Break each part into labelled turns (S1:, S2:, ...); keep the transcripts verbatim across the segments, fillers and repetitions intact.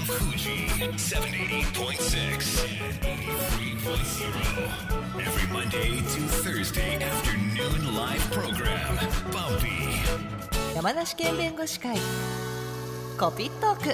S1: Fuji seventy-eight point six and eighty-three point zero. Every Monday to Thursday afternoon live program. Bumpy.
S2: 山梨県弁護士会コピットーク。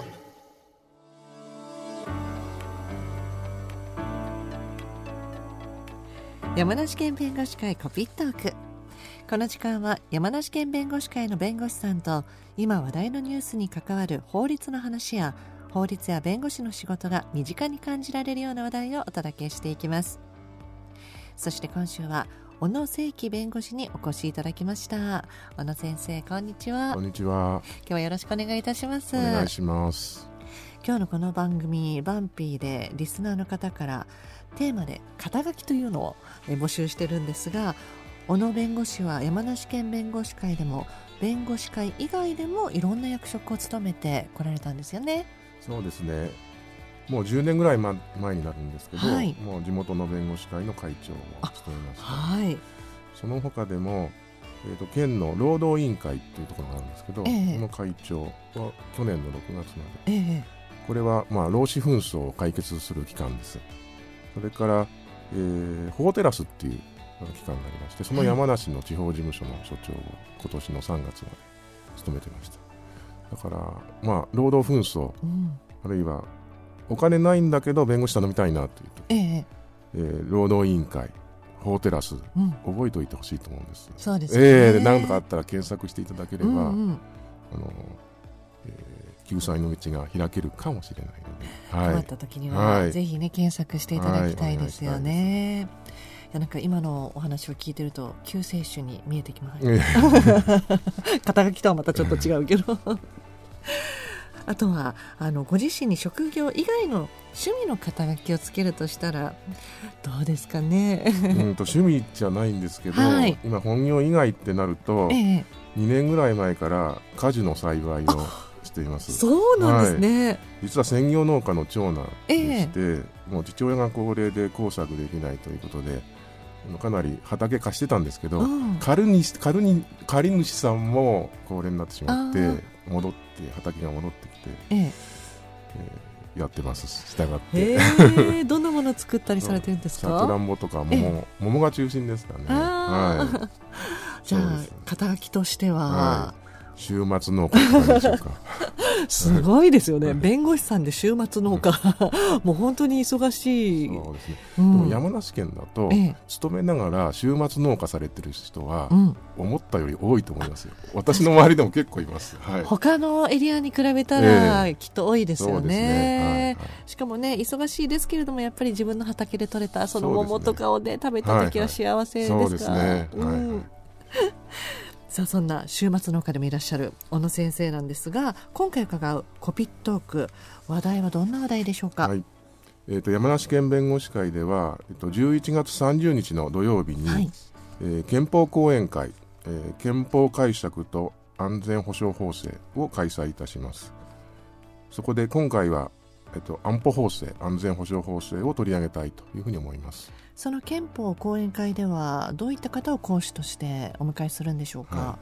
S2: 山梨県弁護士会コピットーク。この時間は山梨県弁護士会の弁護士さんと今話題のニュースに関わる法律の話や法律や弁護士の仕事が身近に感じられるような話題をお届けしていきます。そして今週は小野誠樹弁護士にお越しいただきました。小野先生、こんにちは。
S3: こんにちは。
S2: 今日はよろしくお願いいたします。
S3: お願いします。
S2: 今日のこの番組バンピーでリスナーの方からテーマで肩書きというのを募集してるんですが、小野弁護士は山梨県弁護士会でも弁護士会以外でもいろんな役職を務めてこられたんですよね。
S3: そうですね、もうじゅうねんぐらい前になるんですけど、はい、もう地元の弁護士会の会長を務めました。はい、その他でも、えーと、県の労働委員会というところがあるんですけど、えー、その会長は去年のろくがつまで、えー、これは、まあ、労使紛争を解決する機関です。それから、えー、法テラスっていう機関がありまして、その山梨の地方事務所の所長を今年のさんがつまで務めてました。だから、まあ、労働紛争、うん、あるいはお金ないんだけど弁護士頼みたいなというと、えええー、労働委員会、法テラス、うん、覚えておいてほしいと思うんです。
S2: そうですね、
S3: えー、何かあったら検索していただければ、うんうん、あのえー、救済の道が開けるかもしれないので、
S2: はい、困った時には、はい、ぜひね検索していただきたいですよね。はい、いや、なんか今のお話を聞いてると救世主に見えてきました肩書きとはまたちょっと違うけどあとはあのご自身に職業以外の趣味の肩書きをつけるとしたらどうですかね
S3: うんと趣味じゃないんですけど、はい、今本業以外ってなると、ええ、にねんぐらい前から果樹の栽培をしています。
S2: そうなんですね。はい、
S3: 実は専業農家の長男でして、ええ、もう父親が高齢で耕作できないということでかなり畑貸してたんですけど、うん、借り主、借りに、借り主さんも高齢になってしまって戻って畑が戻ってきて、えええー、やってます。従って、
S2: えー、どんなものを作ったりされてるんですか？
S3: さくらんぼとか桃、桃が中心ですかね。はい、
S2: じゃあ肩書きとしては、はい、
S3: 週末農家でしょうか
S2: すごいですよね、はい、弁護士さんで週末農家もう本当に忙しい。
S3: そうですね、うん、でも山梨県だと、ええ、勤めながら週末農家されてる人は、うん、思ったより多いと思いますよ。私の周りでも結構います。はい、他
S2: のエリアに比べたら、え、きっと多いですよ ね, ね、はいはい、しかもね忙しいですけれどもやっぱり自分の畑で採れたその桃とかを、ね、食べた時は幸せですか？
S3: そうですね、うん、はいはい
S2: さあ、そんな週末農家でもいらっしゃる小野先生なんですが、今回伺うコピットーク、話題はどんな話題でしょうか？
S3: はい、えー、と山梨県弁護士会では、えー、とじゅういちがつさんじゅうにちの土曜日に、はい、えー、憲法講演会、えー、憲法解釈と安全保障法制を開催いたします。そこで今回は、えー、と安保法制、安全保障法制を取り上げたいというふうに思います。
S2: その憲法講演会ではどういった方を講師としてお迎えするんでしょうか？はい、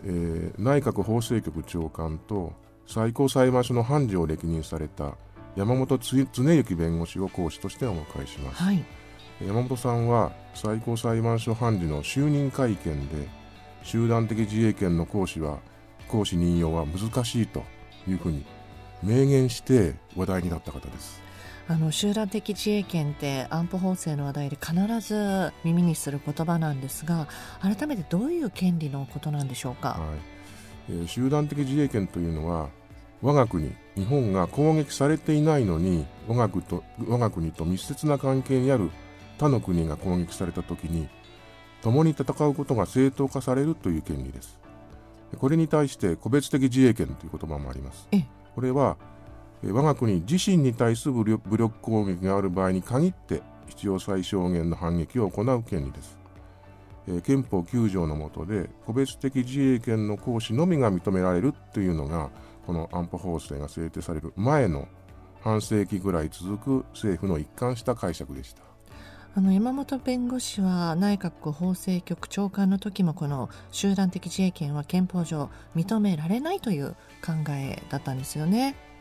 S3: えー、内閣法制局長官と最高裁判所の判事を歴任された山本恒之弁護士を講師としてお迎えします。はい、山本さんは最高裁判所判事の就任会見で集団的自衛権の行使は行使任用は難しいというふうに明言して話題になった方です。
S2: あの集団的自衛権って安保法制の話題で必ず耳にする言葉なんですが、改めてどういう権利のことなんでしょうか？はい、
S3: えー、集団的自衛権というのは我が国日本が攻撃されていないのに我が国と、我が国と密接な関係にある他の国が攻撃されたときに共に戦うことが正当化されるという権利です。これに対して個別的自衛権という言葉もあります。これは我が国自身に対する武力、武力攻撃がある場合に限って必要最小限の反撃を行う権利です。えー、憲法きゅうじょうの下で個別的自衛権の行使のみが認められるというのがこの安保法制が制定される前の半世紀ぐらい続く政府の一貫した解釈でした。
S2: あの山本弁護士は内閣法制局長官の時もこの集団的自衛権は憲法上認められないという考えだったんですよね。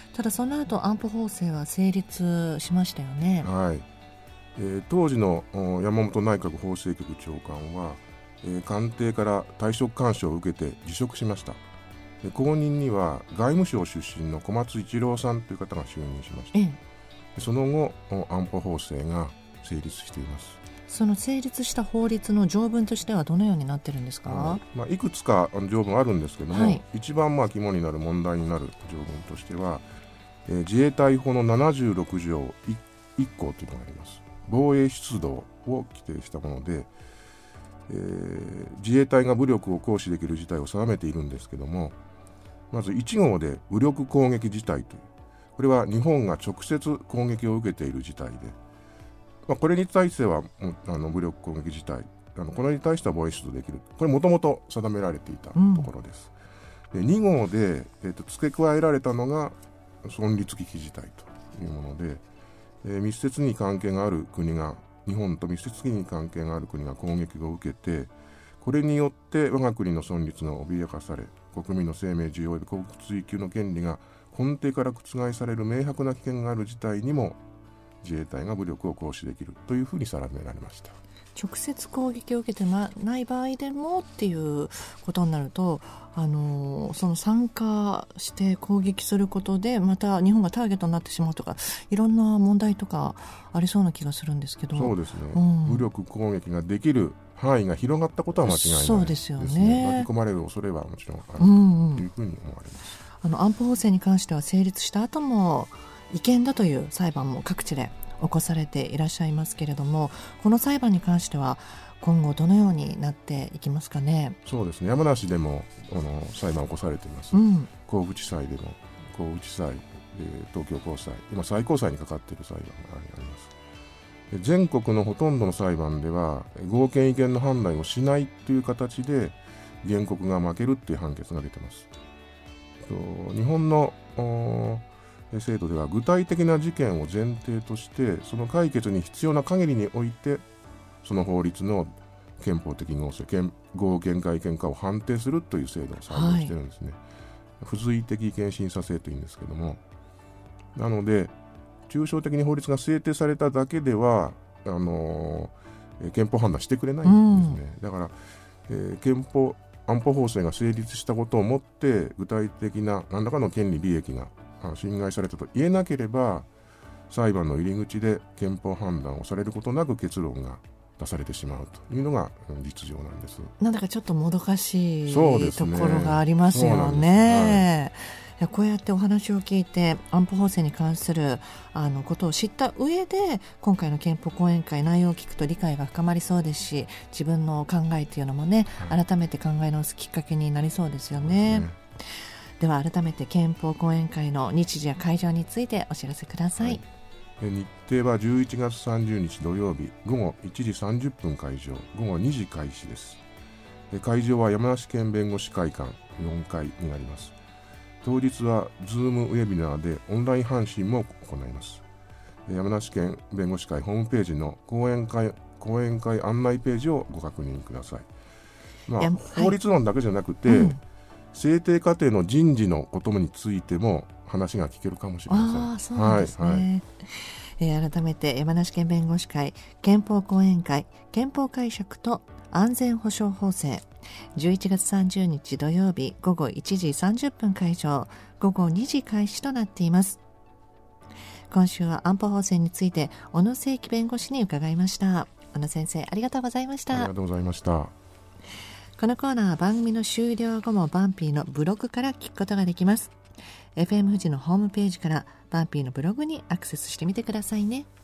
S2: ただその後安保法制は成立しましたよね。
S3: はい、えー、当時の山本内閣法制局長官は、えー、官邸から退職勧奨を受けて辞職しました。で後任には外務省出身の小松一郎さんという方が就任しました。ええ、その後安保法制が成立しています。
S2: その成立した法律の条文としてはどのようになってるんですか？
S3: はい、まあ、いくつか条文あるんですけども、はい、一番まあ肝になる問題になる条文としては、えー、自衛隊法のななじゅうろく条いっ項というのがあります。防衛出動を規定したもので、えー、自衛隊が武力を行使できる事態を定めているんですけども、まずいち号で武力攻撃事態という、これは日本が直接攻撃を受けている事態で、まあ、これに対してはあの武力攻撃事態、あのこれに対しては防衛出動できる、これもともと定められていたところです。うん、でに号で、えーと、付け加えられたのが存立危機事態というもので、えー、密接に関係がある国が日本と密接に関係がある国が攻撃を受けて、これによって我が国の存立が脅かされ、国民の生命自由及び幸福追求の権利が根底から覆される明白な危険がある事態にも自衛隊が武力を行使できるというふうに定められました。
S2: 直接攻撃を受けてない場合でもっていうことになると、あのその参加して攻撃することでまた日本がターゲットになってしまうとか、いろんな問題とかありそうな気がするんですけど。
S3: そうですね、うん、武力攻撃ができる範囲が広がったことは間違いないですね。
S2: そうですよね。
S3: 巻き込まれる恐れはもちろんあるというふうに思われます。うんうん、
S2: あの安保法制に関しては成立した後も違憲だという裁判も各地で起こされていらっしゃいますけれども、この裁判に関しては今後どのようになっていきますかね。
S3: そうですね、山梨でもあの裁判起こされています。うん、甲府地裁でも、甲府地裁、えー、東京高裁、今最高裁にかかっている裁判があります。全国のほとんどの裁判では合憲違憲の判断をしないという形で原告が負けるという判決が出ています。日本の制度では具体的な事件を前提としてその解決に必要な限りにおいてその法律の憲法的合成、合憲か違憲かを判定するという制度を採用しているんですね。はい、付随的違憲審査制というんですけども、なので抽象的に法律が制定されただけではあのー、憲法判断してくれないんですね。うん、だから、えー、憲法安保法制が成立したことをもって具体的な何らかの権利利益が侵害されたと言えなければ裁判の入り口で憲法判断をされることなく結論が出されてしまうというのが実情なんです。
S2: なんだかちょっともどかしいところがありますよね。いや、こうやってお話を聞いて安保法制に関するあのことを知った上で今回の憲法講演会内容を聞くと理解が深まりそうですし、自分の考えというのもね、はい、改めて考え直すきっかけになりそうですよね。では改めて憲法講演会の日時や会場についてお知らせください。
S3: はい、日程はじゅういちがつさんじゅうにち土曜日ごごいちじさんじゅっぷん会場、ごごにじ開始です。会場は山梨県弁護士会館よんかいになります。当日は Zoom ウェビナーでオンライン配信も行います。山梨県弁護士会ホームページの講演会、講演会案内ページをご確認ください。まあ、法律論だけじゃなくて、うん、制定過程の人事のことについても話が聞けるかもしれません。
S2: あ、そうなんですね。はいはい、えー、改めて山梨県弁護士会憲法講演会憲法解釈と安全保障法制、じゅういちがつさんじゅうにち土曜日ごごいちじさんじゅっぷん会場、ごごにじ開始となっています。今週は安保法制について小野正樹弁護士に伺いました。小野先生、ありがとうございました。
S3: ありがとうございました。
S2: このコーナーは番組の終了後もバンピーのブログから聞くことができます。エフエム 富士のホームページからバンピーのブログにアクセスしてみてくださいね。